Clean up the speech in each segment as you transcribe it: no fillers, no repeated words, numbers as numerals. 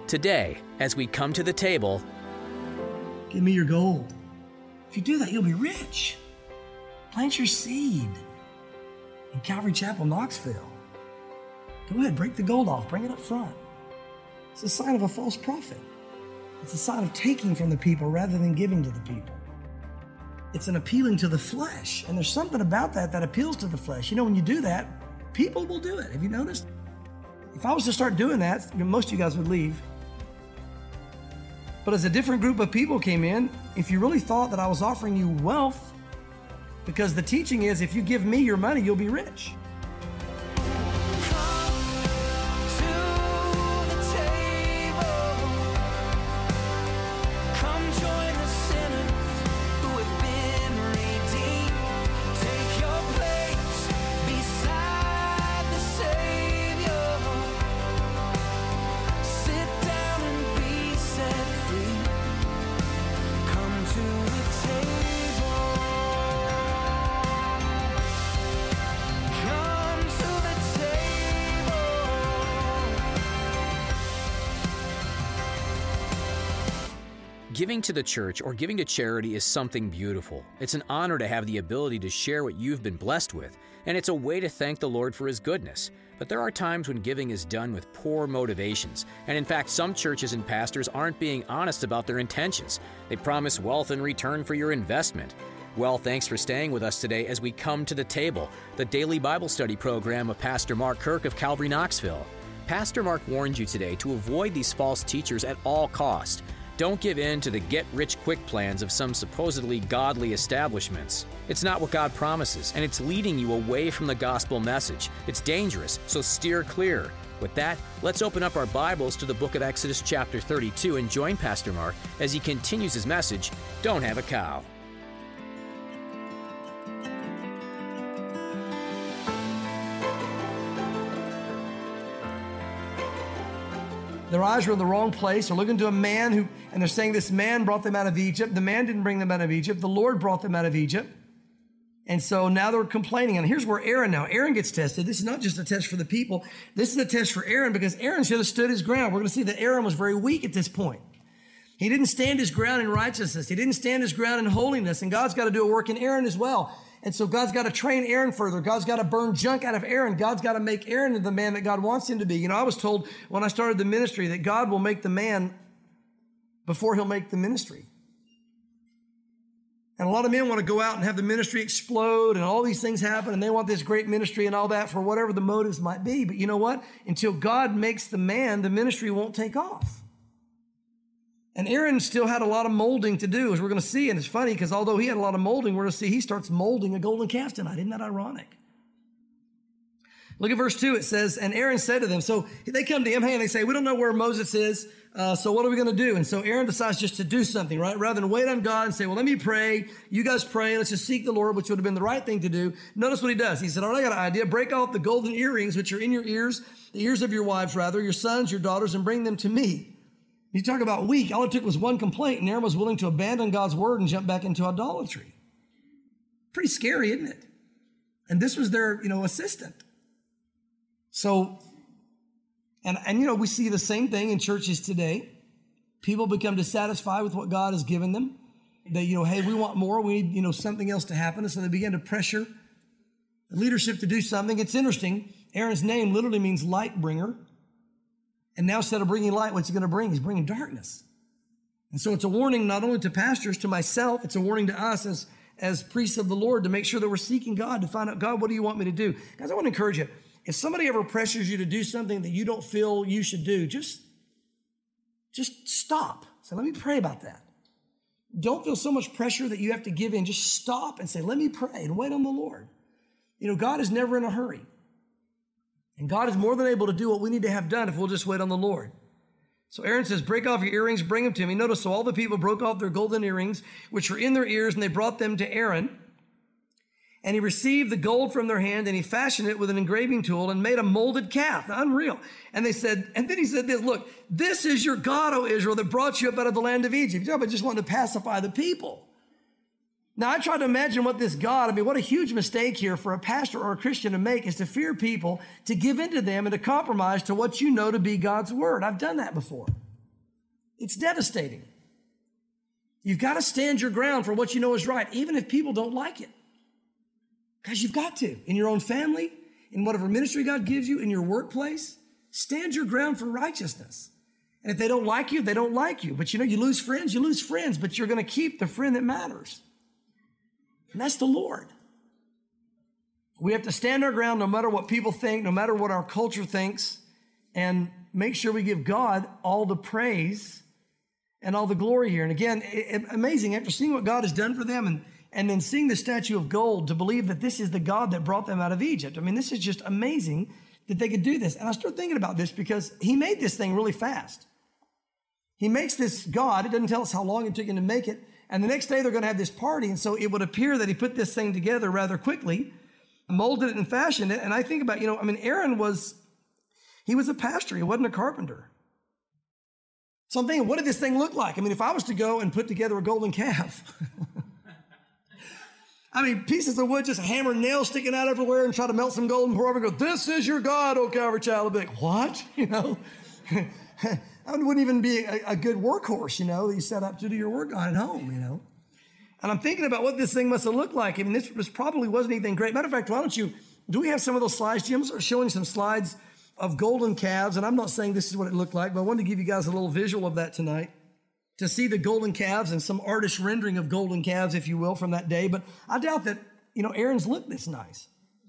Today, as we come to the table, give me your gold. If you do that, you'll be rich. Plant your seed in Calvary Chapel, Knoxville. Go ahead, break the gold off, bring it up front. It's a sign of a false prophet. It's a sign of taking from the people rather than giving to the people. It's an appealing to the flesh, and there's something about that that appeals to the flesh. You know, when you do that, people will do it. Have you noticed? If I was to start doing that, most of you guys would leave. But as a different group of people came in, if you really thought that I was offering you wealth, because the teaching is if you give me your money, you'll be rich. Giving to the church or giving to charity is something beautiful. It's an honor to have the ability to share what you've been blessed with, and it's a way to thank the Lord for His goodness. But there are times when giving is done with poor motivations, and in fact, some churches and pastors aren't being honest about their intentions. They promise wealth in return for your investment. Well, thanks for staying with us today as we come to the table, the daily Bible study program of Pastor Mark Kirk of Calvary Knoxville. Pastor Mark warned you today to avoid these false teachers at all costs. Don't give in to the get-rich-quick plans of some supposedly godly establishments. It's not what God promises, and it's leading you away from the gospel message. It's dangerous, so steer clear. With that, let's open up our Bibles to the book of Exodus chapter 32 and join Pastor Mark as he continues his message, Don't Have a Cow. Their eyes were in the wrong place. They're looking to a man and they're saying this man brought them out of Egypt. The man didn't bring them out of Egypt. The Lord brought them out of Egypt. And so now they're complaining. And here's where Aaron gets tested. This is not just a test for the people. This is a test for Aaron because Aaron should have stood his ground. We're going to see that Aaron was very weak at this point. He didn't stand his ground in righteousness. He didn't stand his ground in holiness. And God's got to do a work in Aaron as well. And so God's got to train Aaron further. God's got to burn junk out of Aaron. God's got to make Aaron into the man that God wants him to be. You know, I was told when I started the ministry that God will make the man before He'll make the ministry. And a lot of men want to go out and have the ministry explode and all these things happen and they want this great ministry and all that for whatever the motives might be. But you know what? Until God makes the man, the ministry won't take off. And Aaron still had a lot of molding to do, as we're going to see. And it's funny because although he had a lot of molding, we're going to see he starts molding a golden calf tonight. Isn't that ironic? Look at verse 2. It says, and Aaron said to them, so they come to him, hey, and they say, we don't know where Moses is, so what are we going to do? And so Aaron decides just to do something, right? Rather than wait on God and say, well, let me pray. You guys pray. Let's just seek the Lord, which would have been the right thing to do. Notice what he does. He said, all right, I got an idea. Break off the golden earrings, which are in your ears, the ears of your wives, rather, your sons, your daughters, and bring them to me. You talk about weak. All it took was one complaint, and Aaron was willing to abandon God's word and jump back into idolatry. Pretty scary, isn't it? And this was their, assistant. So, and we see the same thing in churches today. People become dissatisfied with what God has given them. They, hey, we want more. We need, something else to happen. And so they begin to pressure the leadership to do something. It's interesting. Aaron's name literally means light bringer. And now instead of bringing light, what's he going to bring? He's bringing darkness. And so it's a warning not only to pastors, to myself, it's a warning to us as priests of the Lord to make sure that we're seeking God, to find out, God, what do you want me to do? Guys, I want to encourage you. If somebody ever pressures you to do something that you don't feel you should do, just stop. Say, let me pray about that. Don't feel so much pressure that you have to give in. Just stop and say, let me pray and wait on the Lord. God is never in a hurry. And God is more than able to do what we need to have done if we'll just wait on the Lord. So Aaron says, break off your earrings, bring them to me. Notice, so all the people broke off their golden earrings, which were in their ears, and they brought them to Aaron. And he received the gold from their hand, and he fashioned it with an engraving tool and made a molded calf. Now, unreal. And then he said this, look, this is your God, O Israel, that brought you up out of the land of Egypt. I just wanted to pacify the people. Now, I try to imagine what this God, what a huge mistake here for a pastor or a Christian to make is to fear people, to give in to them, and to compromise to what you know to be God's word. I've done that before. It's devastating. You've got to stand your ground for what you know is right, even if people don't like it. Guys, you've got to. In your own family, in whatever ministry God gives you, in your workplace, stand your ground for righteousness. And if they don't like you, they don't like you. But you lose friends, but you're going to keep the friend that matters. And that's the Lord. We have to stand our ground no matter what people think, no matter what our culture thinks, and make sure we give God all the praise and all the glory here. And again, amazing, after seeing what God has done for them and then seeing the statue of gold, to believe that this is the God that brought them out of Egypt. I mean, this is just amazing that they could do this. And I started thinking about this because he made this thing really fast. He makes this God. It doesn't tell us how long it took him to make it. And the next day they're going to have this party. And so it would appear that he put this thing together rather quickly, molded it and fashioned it. And I think about, Aaron was a pastor. He wasn't a carpenter. So I'm thinking, what did this thing look like? If I was to go and put together a golden calf, pieces of wood, just hammer and nails sticking out everywhere and try to melt some gold and pour over and go, this is your God, O Calvary child. I'd be like, what? That wouldn't even be a good workhorse, that you set up to do your work on at home, And I'm thinking about what this thing must have looked like. This probably wasn't anything great. Matter of fact, do we have some of those slides, Jim? Showing some slides of golden calves. And I'm not saying this is what it looked like, but I wanted to give you guys a little visual of that tonight, to see the golden calves and some artist rendering of golden calves, if you will, from that day. But I doubt that, Aaron's looked this nice.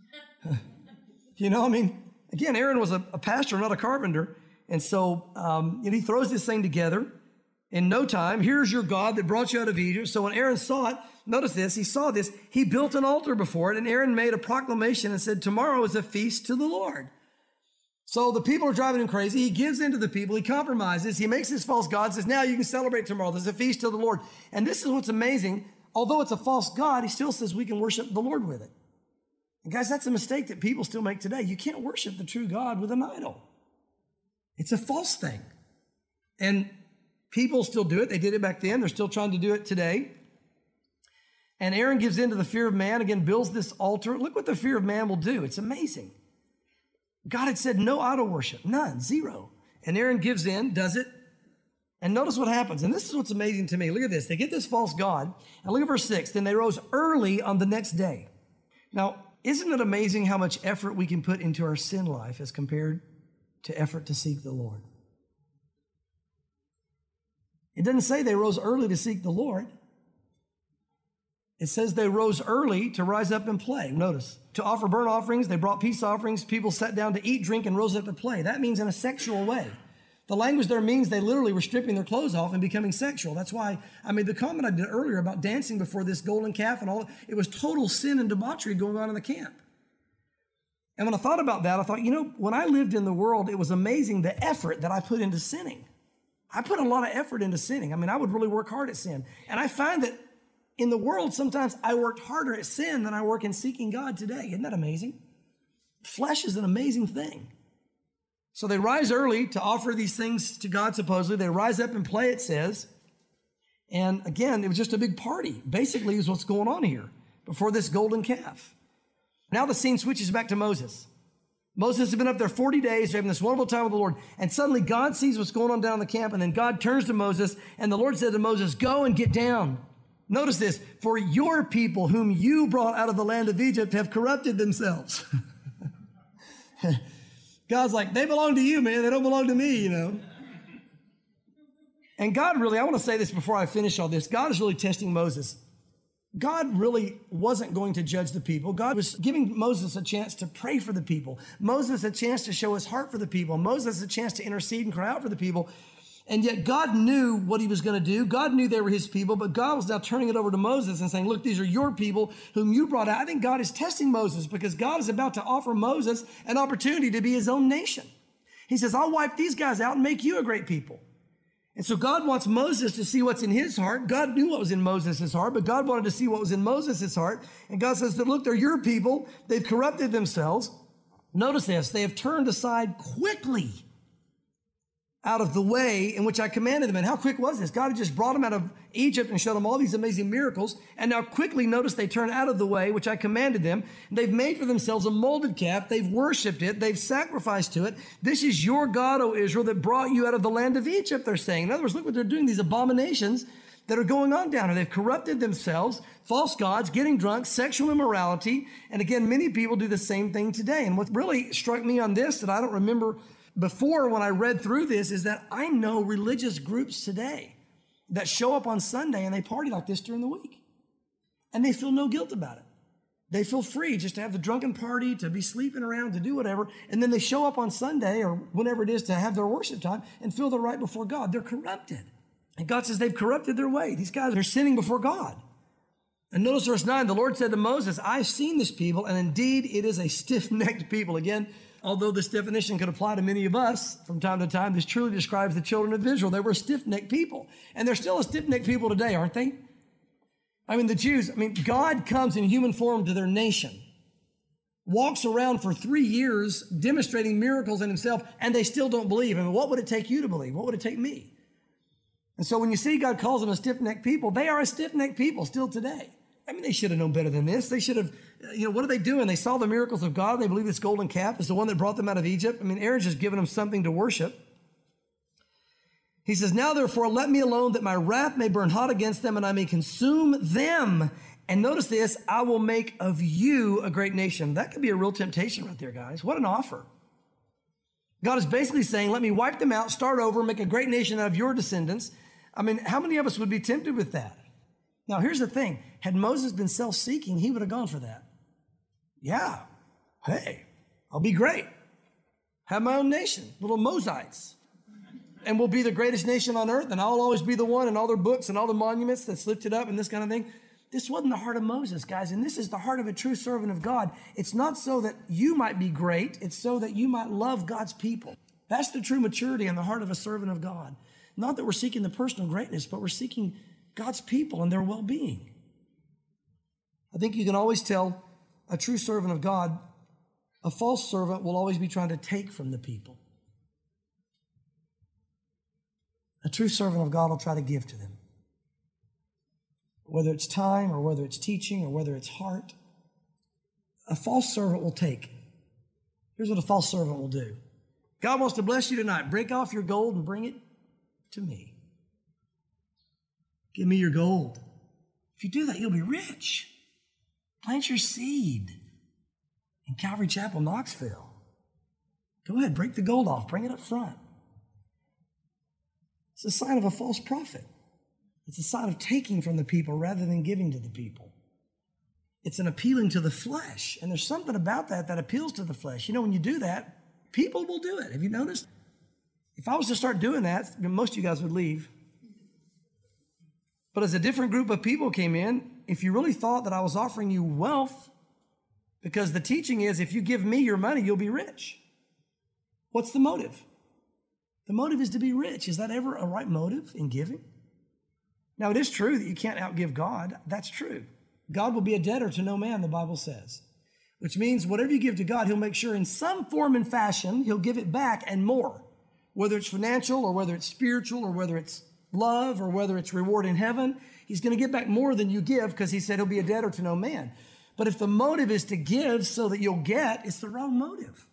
Again, Aaron was a pastor, not a carpenter. And so he throws this thing together in no time. Here's your God that brought you out of Egypt. So when Aaron saw it, notice this, he saw this, he built an altar before it, and Aaron made a proclamation and said, tomorrow is a feast to the Lord. So the people are driving him crazy. He gives in to the people. He compromises. He makes this false God, says, now you can celebrate tomorrow. There's a feast to the Lord. And this is what's amazing. Although it's a false God, he still says we can worship the Lord with it. And guys, that's a mistake that people still make today. You can't worship the true God with an idol. It's a false thing. And people still do it. They did it back then. They're still trying to do it today. And Aaron gives in to the fear of man, again, builds this altar. Look what the fear of man will do. It's amazing. God had said no idol worship, none, zero. And Aaron gives in, does it. And notice what happens. And this is what's amazing to me. Look at this. They get this false God. And look at verse 6. Then they rose early on the next day. Now, isn't it amazing how much effort we can put into our sin life as compared to effort to seek the Lord? It doesn't say they rose early to seek the Lord. It says they rose early to rise up and play. Notice, to offer burnt offerings, they brought peace offerings. People sat down to eat, drink, and rose up to play. That means in a sexual way. The language there means they literally were stripping their clothes off and becoming sexual. That's why, the comment I did earlier about dancing before this golden calf and all, it was total sin and debauchery going on in the camp. And when I thought about that, I thought, when I lived in the world, it was amazing the effort that I put into sinning. I put a lot of effort into sinning. I would really work hard at sin. And I find that in the world, sometimes I worked harder at sin than I work in seeking God today. Isn't that amazing? Flesh is an amazing thing. So they rise early to offer these things to God, supposedly. They rise up and play, it says. And again, it was just a big party, basically, is what's going on here before this golden calf. Now the scene switches back to Moses. Moses has been up there 40 days, having this wonderful time with the Lord. And suddenly God sees what's going on down in the camp. And then God turns to Moses, and the Lord said to Moses, go and get down. Notice this, for your people whom you brought out of the land of Egypt have corrupted themselves. God's like, they belong to you, man. They don't belong to me, And God really, I want to say this before I finish all this. God is really testing Moses. God really wasn't going to judge the people. God was giving Moses a chance to pray for the people. Moses a chance to show his heart for the people. Moses a chance to intercede and cry out for the people. And yet God knew what he was going to do. God knew they were his people, but God was now turning it over to Moses and saying, look, these are your people whom you brought out. I think God is testing Moses because God is about to offer Moses an opportunity to be his own nation. He says, I'll wipe these guys out and make you a great people. And so God wants Moses to see what's in his heart. God knew what was in Moses' heart, but God wanted to see what was in Moses' heart. And God says that, look, they're your people. They've corrupted themselves. Notice this, they have turned aside quickly. out of the way in which I commanded them. And how quick was this? God had just brought them out of Egypt and showed them all these amazing miracles. And now quickly notice they turn out of the way, which I commanded them. They've made for themselves a molded calf. They've worshiped it. They've sacrificed to it. This is your God, O Israel, that brought you out of the land of Egypt, they're saying. In other words, look what they're doing, these abominations that are going on down here. They've corrupted themselves, false gods, getting drunk, sexual immorality. And again, many people do the same thing today. And what really struck me on this that I don't remember before when I read through this is that I know religious groups today that show up on Sunday and they party like this during the week. And they feel no guilt about it. They feel free just to have the drunken party, to be sleeping around, to do whatever. And then they show up on Sunday or whenever it is to have their worship time and feel they're right before God. They're corrupted. And God says they've corrupted their way. These guys are sinning before God. And notice verse 9, the Lord said to Moses, I've seen this people, and indeed it is a stiff-necked people. Again, although this definition could apply to many of us from time to time, this truly describes the children of Israel. They were stiff-necked people. And they're still a stiff-necked people today, aren't they? I mean, the Jews, God comes in human form to their nation, walks around for 3 years demonstrating miracles in himself, and they still don't believe. What would it take you to believe? What would it take me? And so when you see God calls them a stiff-necked people, they are a stiff-necked people still today. They should have known better than this. They should have, what are they doing? They saw the miracles of God. They believe this golden calf is the one that brought them out of Egypt. Aaron's just giving them something to worship. He says, now therefore, let me alone that my wrath may burn hot against them and I may consume them. And notice this, I will make of you a great nation. That could be a real temptation right there, guys. What an offer. God is basically saying, let me wipe them out, start over, make a great nation out of your descendants. How many of us would be tempted with that? Now, here's the thing. Had Moses been self-seeking, he would have gone for that. Yeah. Hey, I'll be great. Have my own nation, little Mosites. And we'll be the greatest nation on earth, and I'll always be the one in all their books and all the monuments that's lifted up and this kind of thing. This wasn't the heart of Moses, guys, and this is the heart of a true servant of God. It's not so that you might be great. It's so that you might love God's people. That's the true maturity in the heart of a servant of God. Not that we're seeking the personal greatness, but we're seeking God's people and their well-being. I think you can always tell a true servant of God. A false servant will always be trying to take from the people. A true servant of God will try to give to them. Whether it's time or whether it's teaching or whether it's heart, a false servant will take. Here's what a false servant will do. God wants to bless you tonight. Break off your gold and bring it to me. Give me your gold. If you do that, you'll be rich. Plant your seed in Calvary Chapel, Knoxville. Go ahead, break the gold off. Bring it up front. It's a sign of a false prophet. It's a sign of taking from the people rather than giving to the people. It's an appealing to the flesh. And there's something about that that appeals to the flesh. When you do that, people will do it. Have you noticed? If I was to start doing that, most of you guys would leave. But as a different group of people came in, if you really thought that I was offering you wealth, because the teaching is if you give me your money, you'll be rich. What's the motive? The motive is to be rich. Is that ever a right motive in giving? Now, it is true that you can't outgive God. That's true. God will be a debtor to no man, the Bible says, which means whatever you give to God, he'll make sure in some form and fashion, he'll give it back and more, whether it's financial or whether it's spiritual or whether it's love or whether it's reward in heaven. He's going to get back more than you give because he said he'll be a debtor to no man. But if the motive is to give so that you'll get, it's the wrong motive.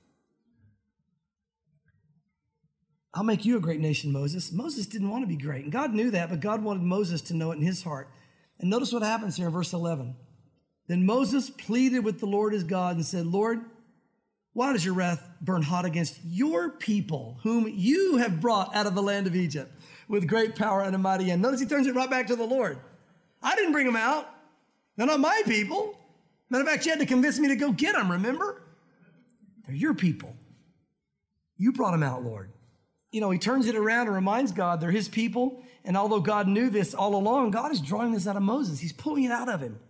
I'll make you a great nation, Moses. Moses didn't want to be great, and God knew that, but God wanted Moses to know it in his heart. And notice what happens here in verse 11. Then Moses pleaded with the Lord his God and said, Lord, why does your wrath burn hot against your people, whom you have brought out of the land of Egypt with great power and a mighty hand? Notice he turns it right back to the Lord. I didn't bring them out. They're not my people. Matter of fact, you had to convince me to go get them, remember? They're your people. You brought them out, Lord. He turns it around and reminds God they're his people. And although God knew this all along, God is drawing this out of Moses. He's pulling it out of him.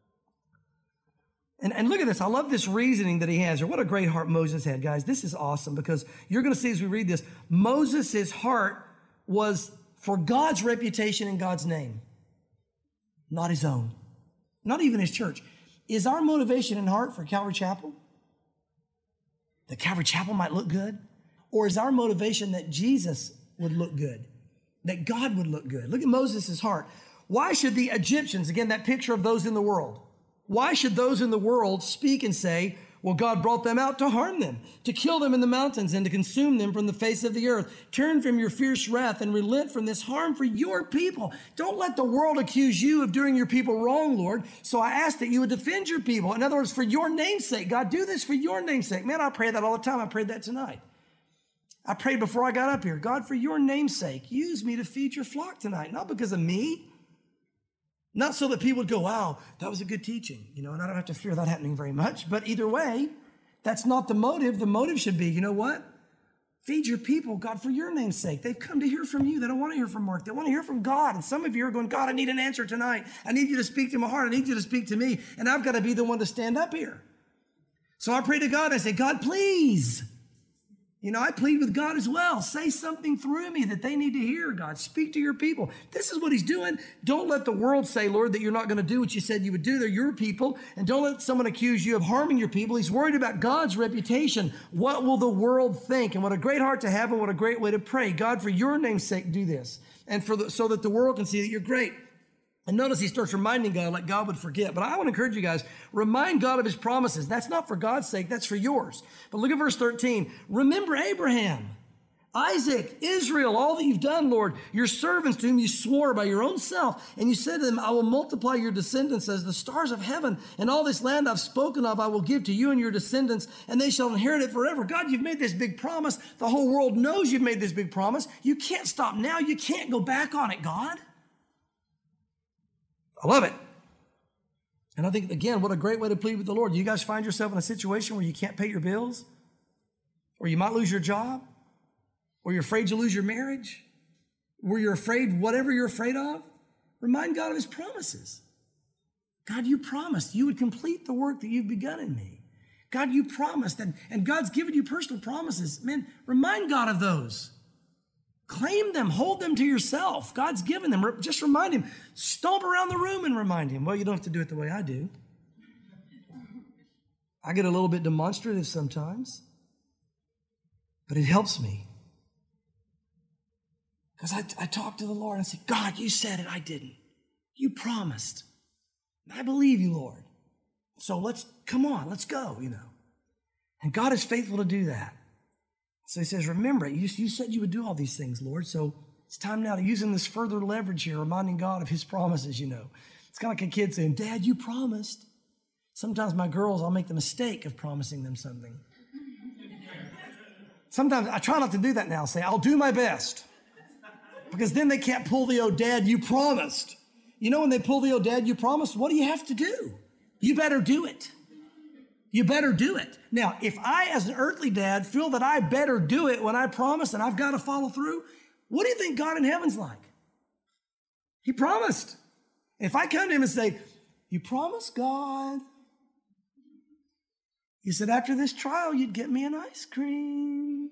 And look at this. I love this reasoning that he has. Or what a great heart Moses had, guys. This is awesome because you're going to see as we read this, Moses' heart was for God's reputation and God's name, not his own, not even his church. Is our motivation and heart for Calvary Chapel that Calvary Chapel might look good? Or is our motivation that Jesus would look good, that God would look good. Look at Moses' heart. Why should the Egyptians, again, that picture of those in the world, why should those in the world speak and say, well, God brought them out to harm them, to kill them in the mountains and to consume them from the face of the earth. Turn from your fierce wrath and relent from this harm for your people. Don't let the world accuse you of doing your people wrong, Lord. So I ask that you would defend your people. In other words, for your name's sake. God, do this for your name's sake. Man, I pray that all the time. I prayed that tonight. I prayed before I got up here. God, for your name's sake, use me to feed your flock tonight. Not because of me. Not so that people would go, wow, that was a good teaching, and I don't have to fear that happening very much. But either way, that's not the motive. The motive should be, you know what? Feed your people, God, for your name's sake. They've come to hear from you. They don't want to hear from Mark. They want to hear from God. And some of you are going, God, I need an answer tonight. I need you to speak to my heart. I need you to speak to me. And I've got to be the one to stand up here. So I pray to God. I say, God, please. I plead with God as well. Say something through me that they need to hear, God. Speak to your people. This is what he's doing. Don't let the world say, Lord, that you're not going to do what you said you would do. They're your people. And don't let someone accuse you of harming your people. He's worried about God's reputation. What will the world think? And what a great heart to have and what a great way to pray. God, for your name's sake, do this. And so that the world can see that you're great. And notice he starts reminding God like God would forget. But I want to encourage you guys, remind God of his promises. That's not for God's sake, that's for yours. But look at verse 13. Remember Abraham, Isaac, Israel, all that you've done, Lord, your servants to whom you swore by your own self. And you said to them, I will multiply your descendants as the stars of heaven. And all this land I've spoken of, I will give to you and your descendants, and they shall inherit it forever. God, you've made this big promise. The whole world knows you've made this big promise. You can't stop now. You can't go back on it, God. I love it. And I think, again, what a great way to plead with the Lord. You guys find yourself in a situation where you can't pay your bills, or you might lose your job, or you're afraid to lose your marriage, or you're afraid, whatever you're afraid of, remind God of his promises. God, you promised you would complete the work that you've begun in me. God, you promised, and God's given you personal promises. Man, remind God of those. Claim them, hold them to yourself. God's given them. Just remind him. Stomp around the room and remind him. Well, you don't have to do it the way I do. I get a little bit demonstrative sometimes, but it helps me. Because I talk to the Lord and say, God, you said it, I didn't. You promised. I believe you, Lord. So let's go, And God is faithful to do that. So he says, remember, you said you would do all these things, Lord. So it's time now to use this further leverage here, reminding God of his promises, It's kind of like a kid saying, Dad, you promised. Sometimes my girls, I'll make the mistake of promising them something. Sometimes I try not to do that now. Say, I'll do my best. Because then they can't pull the, oh, Dad, you promised. When they pull the, oh, Dad, you promised, what do you have to do? You better do it. You better do it. Now, if I, as an earthly dad, feel that I better do it when I promise and I've got to follow through, what do you think God in heaven's like? He promised. If I come to him and say, you promised, God. You said after this trial, you'd get me an ice cream.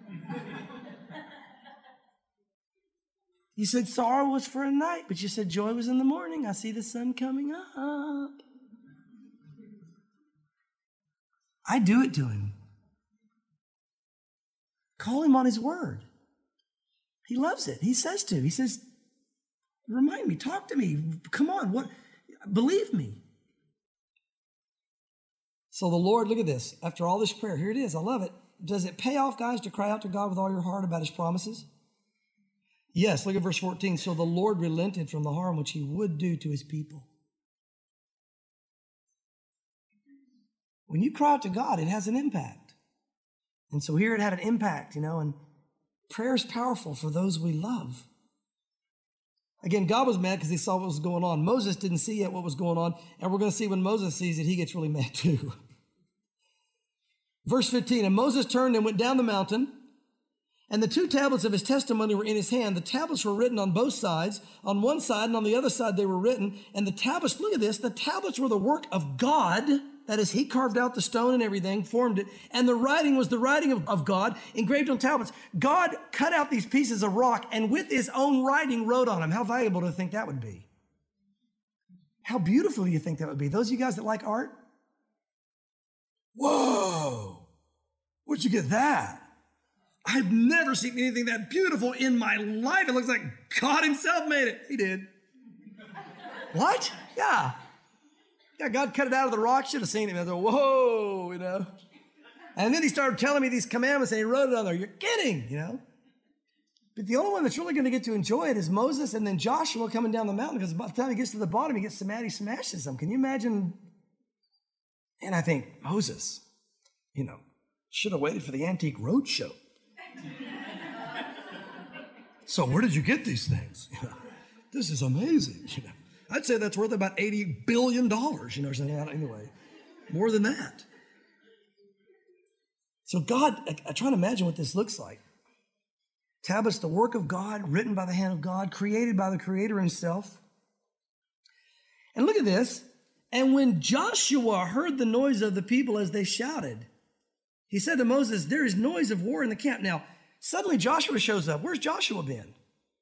You said sorrow was for a night, but you said joy was in the morning. I see the sun coming up. I do it to him. Call him on his word. He loves it. He says, remind me, talk to me. Come on, believe me. So the Lord, look at this. After all this prayer, here it is. I love it. Does it pay off, guys, to cry out to God with all your heart about his promises? Yes, look at verse 14. So the Lord relented from the harm which he would do to his people. When you cry out to God, it has an impact. And so here it had an impact, and prayer is powerful for those we love. Again, God was mad because he saw what was going on. Moses didn't see yet what was going on, and we're going to see when Moses sees it, he gets really mad too. Verse 15, and Moses turned and went down the mountain, and the 2 tablets of his testimony were in his hand. The tablets were written on both sides. On one side and on the other side they were written. And the tablets, look at this, the tablets were the work of God. That is, he carved out the stone and everything, formed it. And the writing was the writing of God, engraved on tablets. God cut out these pieces of rock and with his own writing wrote on them. How valuable do you think that would be? How beautiful do you think that would be? Those of you guys that like art? Whoa! Where'd you get that? I've never seen anything that beautiful in my life. It looks like God himself made it. He did. What? Yeah. Yeah, God cut it out of the rock. Should have seen it. I thought, whoa, And then he started telling me these commandments and he wrote it on there. You're kidding, But the only one that's really going to get to enjoy it is Moses and then Joshua coming down the mountain, because by the time he gets to the bottom, he gets so mad he smashes them. Can you imagine? And I think, Moses, should have waited for the Antique Roadshow. So where did you get these things? This is amazing. I'd say that's worth about $80 billion, or something. Anyway, more than that. So God, I try to imagine what this looks like. Tablets, the work of God, written by the hand of God, created by the Creator himself. And look at this. And when Joshua heard the noise of the people as they shouted, he said to Moses, there is noise of war in the camp. Now, suddenly Joshua shows up. Where's Joshua been?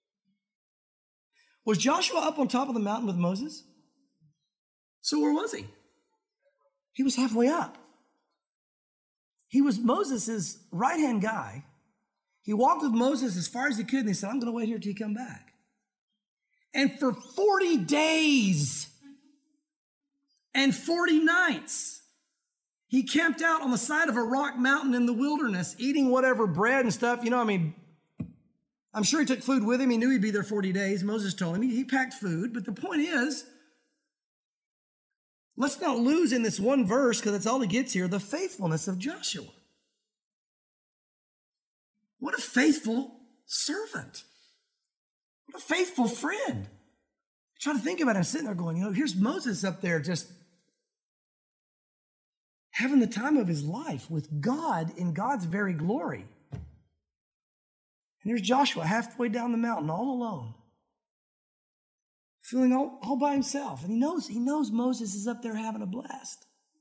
Was Joshua up on top of the mountain with Moses? So where was he? He was halfway up. He was Moses' right-hand guy. He walked with Moses as far as he could, and he said, I'm going to wait here till you come back. And for 40 days and 40 nights, he camped out on the side of a rock mountain in the wilderness, eating whatever bread and stuff. I'm sure he took food with him. He knew he'd be there 40 days. Moses told him. He packed food. But the point is, let's not lose in this one verse, because that's all he gets here, the faithfulness of Joshua. What a faithful servant. What a faithful friend. I try to think about him sitting there going, here's Moses up there just having the time of his life with God in God's very glory. And here's Joshua halfway down the mountain all alone, feeling all by himself. And he knows Moses is up there having a blast.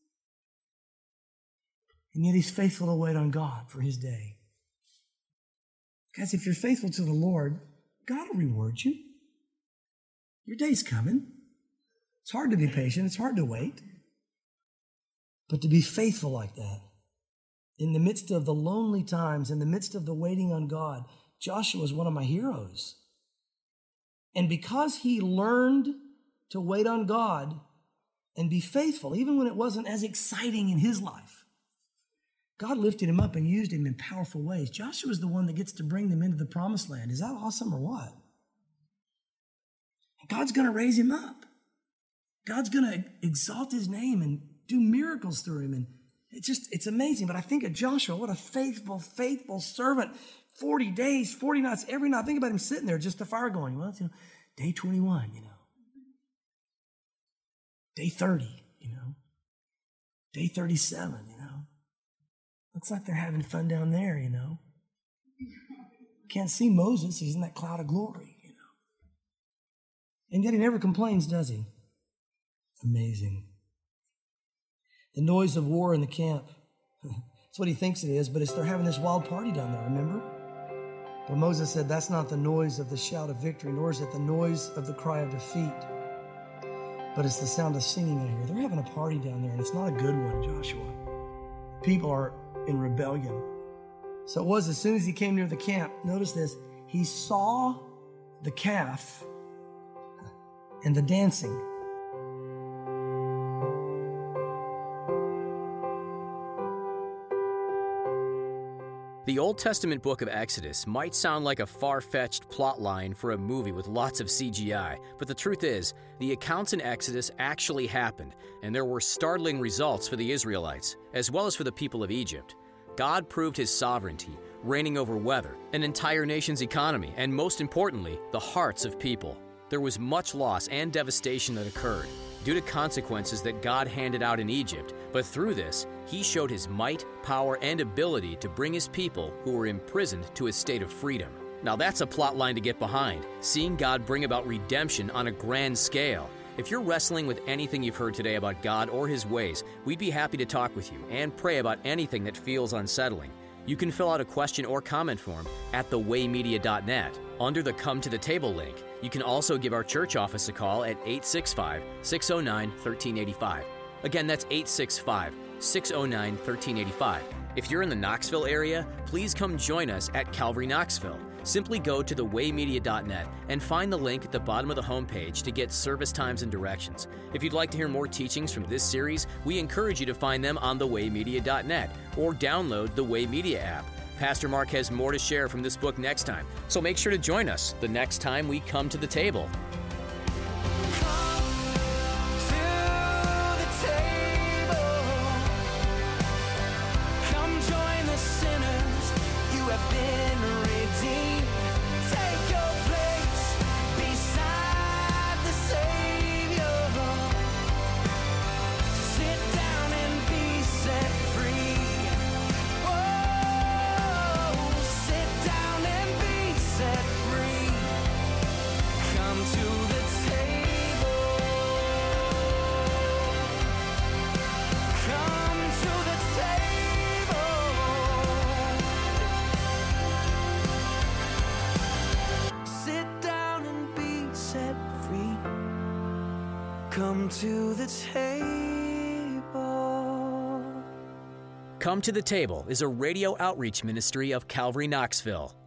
And yet he's faithful to wait on God for his day. Guys, if you're faithful to the Lord, God will reward you. Your day's coming. It's hard to be patient. It's hard to wait. But to be faithful like that, in the midst of the lonely times, in the midst of the waiting on God, Joshua is one of my heroes. And because he learned to wait on God and be faithful, even when it wasn't as exciting in his life, God lifted him up and used him in powerful ways. Joshua is the one that gets to bring them into the promised land. Is that awesome or what? God's going to raise him up. God's going to exalt his name and do miracles through him. And it's amazing. But I think of Joshua, what a faithful servant. 40 days, 40 nights, every night. Think about him sitting there, just the fire going. Well, day 21, Day 30, Day 37, Looks like they're having fun down there, Can't see Moses. He's in that cloud of glory, And yet he never complains, does he? Amazing. The noise of war in the camp. That's what he thinks it is, but they're having this wild party down there, remember? But Moses said, that's not the noise of the shout of victory, nor is it the noise of the cry of defeat, but it's the sound of singing I hear. They're having a party down there, and it's not a good one, Joshua. People are in rebellion. So it was as soon as he came near the camp, notice this, he saw the calf and the dancing. The Old Testament book of Exodus might sound like a far-fetched plot line for a movie with lots of CGI, but the truth is, the accounts in Exodus actually happened, and there were startling results for the Israelites, as well as for the people of Egypt. God proved his sovereignty, reigning over weather, an entire nation's economy, and most importantly, the hearts of people. There was much loss and devastation that occurred due to consequences that God handed out in Egypt, but through this, he showed his might, power, and ability to bring his people who were imprisoned to a state of freedom. Now that's a plot line to get behind, seeing God bring about redemption on a grand scale. If you're wrestling with anything you've heard today about God or his ways, we'd be happy to talk with you and pray about anything that feels unsettling. You can fill out a question or comment form at thewaymedia.net under the Come to the Table link. You can also give our church office a call at 865-609-1385. Again, that's 865-609-1385. If you're in the Knoxville area, please come join us at Calvary Knoxville. Simply go to thewaymedia.net and find the link at the bottom of the homepage to get service times and directions. If you'd like to hear more teachings from this series, we encourage you to find them on thewaymedia.net or download the Way Media app. Pastor Mark has more to share from this book next time, so make sure to join us the next time we come to the table. Come to the table. Come to the Table is a radio outreach ministry of Calvary Knoxville.